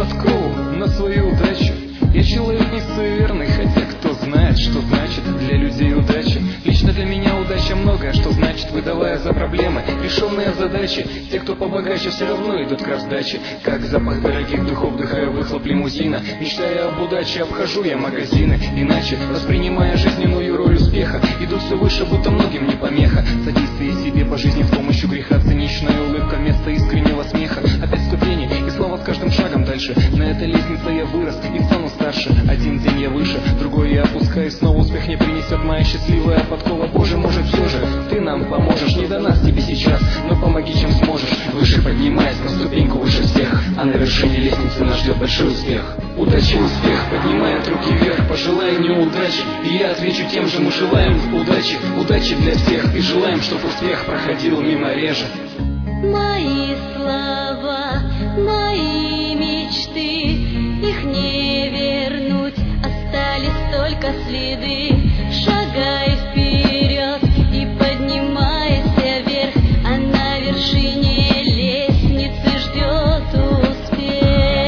подкол на свою удачу. Я человек не суеверный, хотя кто знает, что значит для людей удача. Лично для меня удача многое, что значит, выдавая за проблемы решенные задачи. Те, кто побогаче, все равно идут к раздаче. Как запах дорогих духов, дыхая выхлоп лимузина. Мечтая об удаче, обхожу я магазины. Иначе, воспринимая жизненную роль успеха, иду все выше, будто многим не помеха. Содействие себе по жизни с помощью греха. Циничная улыбка, место искреннего смеха. Опять ступени, и слава с каждым шагом дальше. На этой лестнице я вырос и стану старше. Один день я выше, другой я опускаюсь. Снова успех не принесет моя счастливая подкова. Боже, может все же ты нам поможешь. Не до нас тебе сейчас, но помоги чем сможешь. Выше поднимаясь на ступеньку выше всех, а на вершине лестницы нас ждет большой успех. Удача и успех поднимают руки вверх. Пожелай мне удачи, и я отвечу тем же. Мы желаем удачи, удачи для всех. И желаем, чтобы успех проходил мимо реже. Мои слова, мои мечты, их не вернуть, остались только следы. Шагай вперед и поднимайся вверх, а на вершине лестницы ждет успех.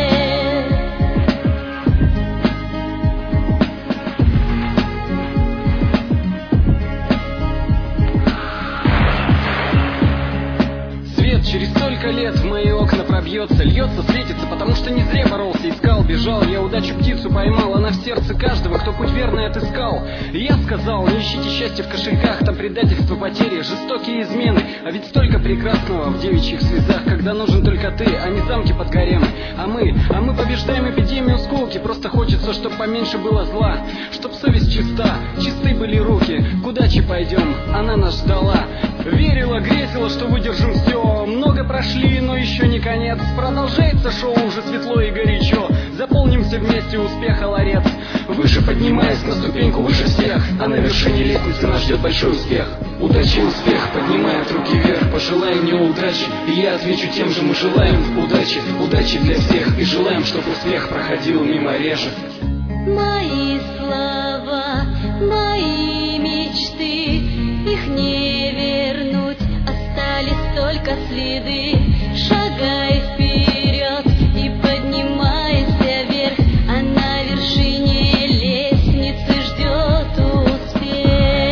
Свет через столько лет в мои окна пробьется, льется, светится, потому что не зря боролся, искал, бежал. Я удачу птицу поймал, она в сердце каждого, кто путь верный отыскал. И я сказал, не ищите счастья в кошельках, там предательство, потери, жестокие измены. А ведь столько прекрасного в девичьих слезах, когда нужен только ты, а не замки под гаремы. А мы побеждаем эпидемию скуки, просто хочется, чтоб поменьше было зла, чтоб совесть чиста, чисты были руки. К удаче пойдем, она нас ждала. Верила, грезила, что выдержим все. Много прошли, но еще не конец. Продолжается шоу, уже светло и горячо. Заполнимся вместе успеха ларец. Выше поднимаясь на ступеньку выше всех, а на вершине лестницы нас ждет большой успех. Удача и успех поднимают руки вверх. Пожелай мне удачи, и я отвечу тем же. Мы желаем удачи, удачи для всех. И желаем, чтобы успех проходил мимо реже. Мои слова, мои мечты, их не вернуть, остались только следы. Шагай вперед и поднимайся вверх, а на вершине лестницы ждет успех.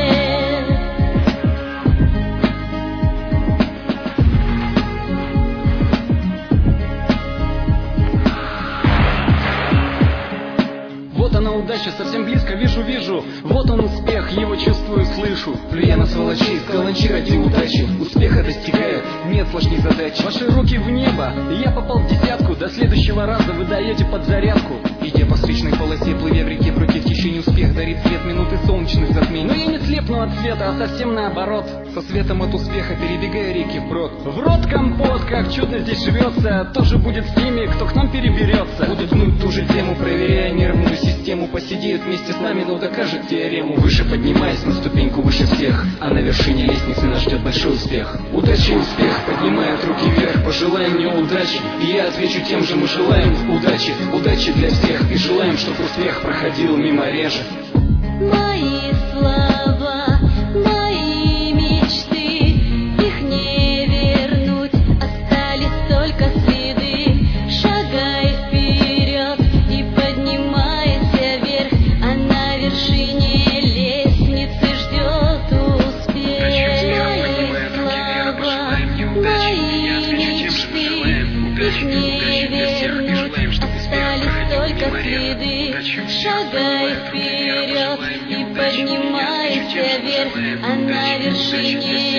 Вот она удача, совсем близко, вижу. Вот он успех, его чувствую, слышу. Плюя на сволочей, каланчи ради удачи. Успеха достигаю, нет сложней задач. Ваши руки в небо, я попал в десятку. До следующего раза вы даете подзарядку. Идя по встречной полосе, плывя в реке против течения, успех дарит свет минуты солнечных затмений. Но я не слепну от света, а совсем наоборот. Со светом от успеха перебегая реки вброд. В рот компот, как чудно здесь живется. Тоже будет с теми, кто к нам переберется. Будут гнуть ту же тему, проверяя нервную систему. Посидеют вместе с нами, но докажет теорему. Выше поднимаясь на ступеньку выше всех, а на вершине лестницы нас ждет большой успех. Удача и успех поднимают руки вверх. Пожелай мне удачи, и я отвечу тем же. Мы желаем удачи, удачи для всех. И желаем, чтобы успех проходил мимо реже. Мои слова, мои мечты, их не вернуть, остались только следы. Шагай вперед и поднимайся вверх, а на вершине лестницы ждет успех. Мои слова, мои мечты, их не вернуть, остались только следы. Шагай вперед и поднимайся вверх, а на вершине